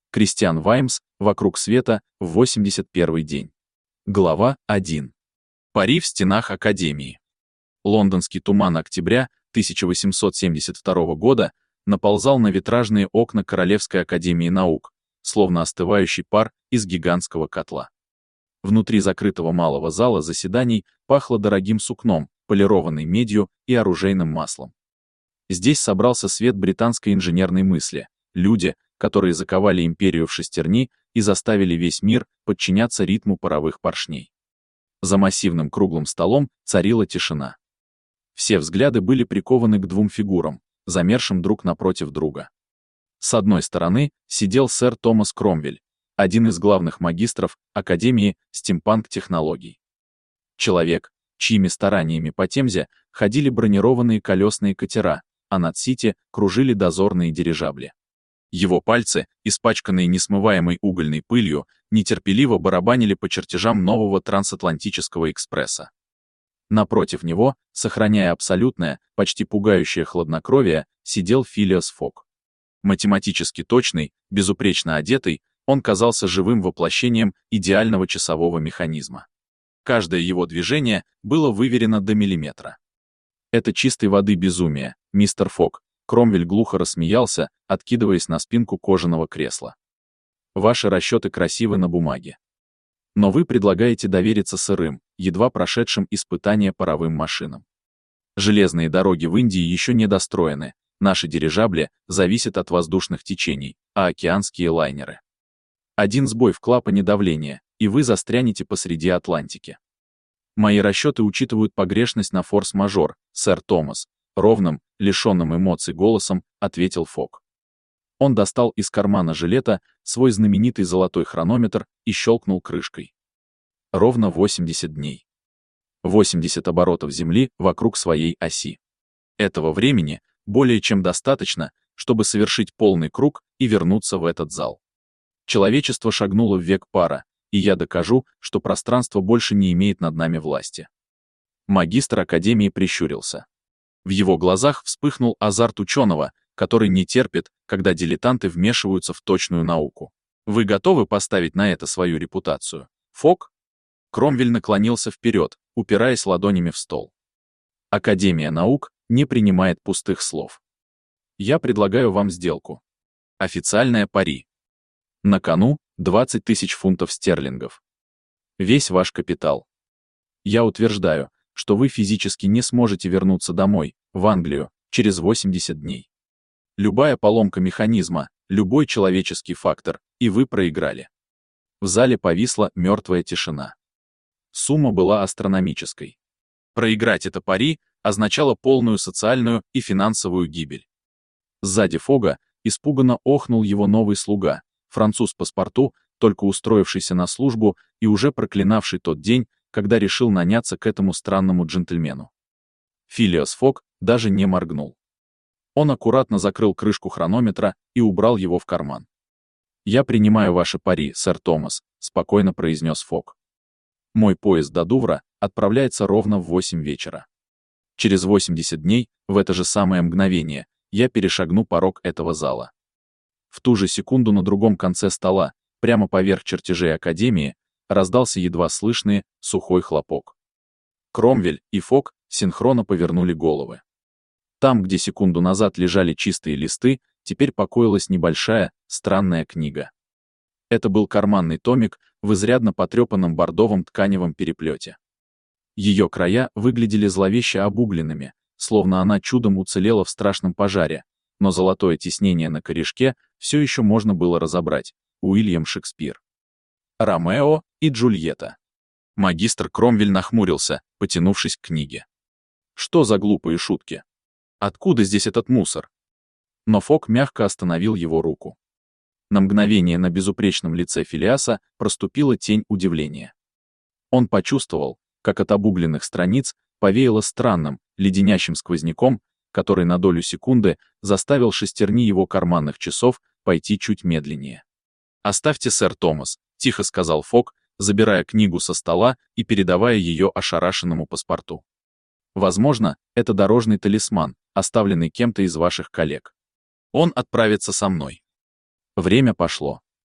Кристиан Ваймс «Вокруг света» в 81-й день. Глава 1. Пари в стенах Академии. Лондонский туман октября 1872 года наползал на витражные окна Королевской академии наук, словно остывающий пар из гигантского котла. Внутри закрытого малого зала заседаний пахло дорогим сукном, полированной медью и оружейным маслом. Здесь собрался свет британской инженерной мысли, люди, которые заковали империю в шестерни и заставили весь мир подчиняться ритму паровых поршней. За массивным круглым столом царила тишина. Все взгляды были прикованы к двум фигурам, замершим друг напротив друга. С одной стороны сидел сэр Томас Кромвель, один из главных магистров Академии стимпанк-технологий. Человек, чьими стараниями по Темзе ходили бронированные колесные катера, а над Сити кружили дозорные дирижабли. Его пальцы, испачканные несмываемой угольной пылью, нетерпеливо барабанили по чертежам нового трансатлантического экспресса. Напротив него, сохраняя абсолютное, почти пугающее хладнокровие, сидел Филиас Фок. Математически точный, безупречно одетый, он казался живым воплощением идеального часового механизма. Каждое его движение было выверено до миллиметра. «Это чистой воды безумие, мистер Фок», Кромвель глухо рассмеялся, откидываясь на спинку кожаного кресла. «Ваши расчеты красивы на бумаге. Но вы предлагаете довериться сырым, едва прошедшим испытания паровым машинам. Железные дороги в Индии еще не достроены, наши дирижабли зависят от воздушных течений, а океанские лайнеры. Один сбой в клапане давления, и вы застрянете посреди Атлантики. Мои расчеты учитывают погрешность на форс-мажор, сэр Томас», ровным, лишенным эмоций голосом ответил Фок. Он достал из кармана жилета свой знаменитый золотой хронометр и щелкнул крышкой. Ровно 80 дней. 80 оборотов Земли вокруг своей оси. Этого времени более чем достаточно, чтобы совершить полный круг и вернуться в этот зал. Человечество шагнуло в век пара, и я докажу, что пространство больше не имеет над нами власти. Магистр Академии прищурился. В его глазах вспыхнул азарт ученого, который не терпит, когда дилетанты вмешиваются в точную науку. Вы готовы поставить на это свою репутацию, Фок? Кромвель наклонился вперед, упираясь ладонями в стол. Академия наук не принимает пустых слов. Я предлагаю вам сделку. Официальное пари. На кону 20 тысяч фунтов стерлингов. Весь ваш капитал. Я утверждаю, что вы физически не сможете вернуться домой, в Англию, через 80 дней. Любая поломка механизма, любой человеческий фактор, и вы проиграли. В зале повисла мертвая тишина. Сумма была астрономической. Проиграть это пари означало полную социальную и финансовую гибель. Сзади Фога испуганно охнул его новый слуга, француз паспорту, только устроившийся на службу и уже проклинавший тот день, когда решил наняться к этому странному джентльмену. Филиас Фок даже не моргнул. Он аккуратно закрыл крышку хронометра и убрал его в карман. «Я принимаю ваши пари, сэр Томас», — спокойно произнес Фок. «Мой поезд до Дувра отправляется ровно в 8 вечера. Через 80 дней, в это же самое мгновение, я перешагну порог этого зала». В ту же секунду на другом конце стола, прямо поверх чертежей Академии, раздался едва слышный, сухой хлопок. Кромвель и Фок синхронно повернули головы. Там, где секунду назад лежали чистые листы, теперь покоилась небольшая, странная книга. Это был карманный томик в изрядно потрепанном бордовом тканевом переплете. Ее края выглядели зловеще обугленными, словно она чудом уцелела в страшном пожаре, но золотое тиснение на корешке все еще можно было разобрать. Уильям Шекспир. Ромео и Джульетта. Магистр Кромвель нахмурился, потянувшись к книге. Что за глупые шутки? Откуда здесь этот мусор? Но Фок мягко остановил его руку. На мгновение на безупречном лице Филиаса проступила тень удивления. Он почувствовал, как от обугленных страниц повеяло странным, леденящим сквозняком, который на долю секунды заставил шестерни его карманных часов пойти чуть медленнее. «Оставьте, сэр Томас», — тихо сказал Фок, забирая книгу со стола и передавая ее ошарашенному паспорту. «Возможно, это дорожный талисман, оставленный кем-то из ваших коллег. Он отправится со мной». Время пошло.